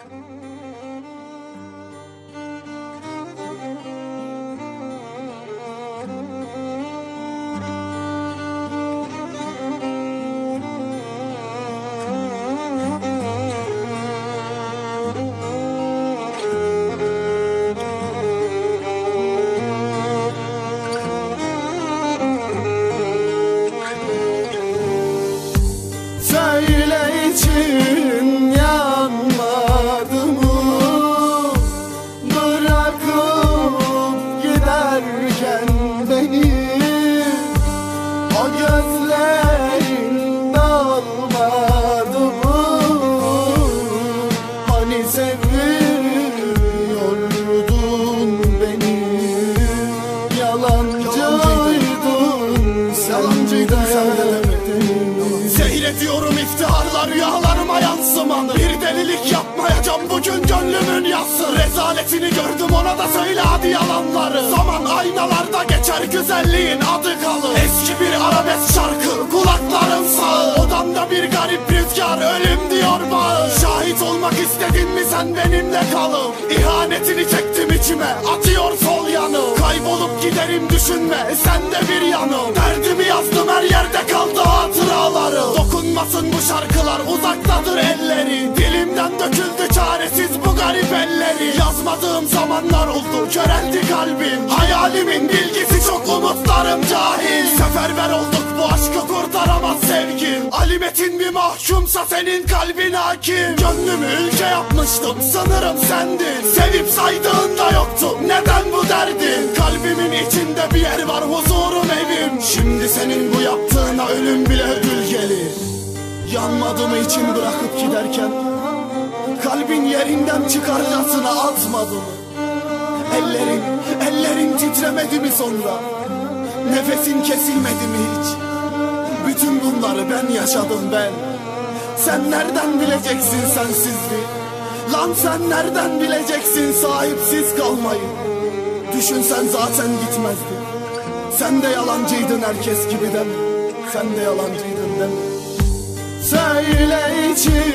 için yanmadı mı? Bırakıp giderken beni o gözlerin dalmadı mı? Hani seviyordun beni, yalancıydın sen de. Seyrediyorum iftiharlar rüyalarıma yansımanı. Bir delilik yapmayacağım bugün gönlümün yası. Rezaletini gördüm, ona da söyle hadi yalanları. Zaman aynalarda geçer, güzelliğin adı kalır. Eski bir arabesk şarkı kulaklarım sağır. Odamda bir garip rüzgar ölüm diyor bağır. Şahit olmak istedin mi sen benimle kalıp? İhanetini çektim içime, atıyor sol yanı. Kaybolup giderim düşünme, sen de bir yanım. Derdimi yazdım, her yerde kaldı hatıraları. Dokunmasın bu şarkılar, uzaktadır elleri. Dilimden döküldü çaresiz bu garip elleri. Yazmadığım zamanlar oldu, köreldi kalbim. Hayalimin bilgisi çok, umutlarım cahil. Seferber olduk, bu aşkı kurtaramaz sevgim. Ali Metin bir mahkumsa senin kalbin hakim. Gönlümü ülke yapmıştım, sanırım sendin. Sevip saydığında yoktu, neden bu derdin? Kalbimin içinde bir yer var, huzurum evim. Şimdi senin bu yaptığına ölüm bile ödül gelir. Yanmadığımı için bırakıp giderken kalbin yerinden çıkarcasına atmadı mı? Ellerin titremedi mi sonra? Nefesin kesilmedi mi hiç? Bütün bunları ben yaşadım ben. Sen nereden bileceksin sensizliği? Lan sen nereden bileceksin sahipsiz kalmayı? Düşünsen zaten gitmezdin. Sen de yalancıydın herkes gibi, değil mi? Sen de yalancıydın, değil mi? Söyle için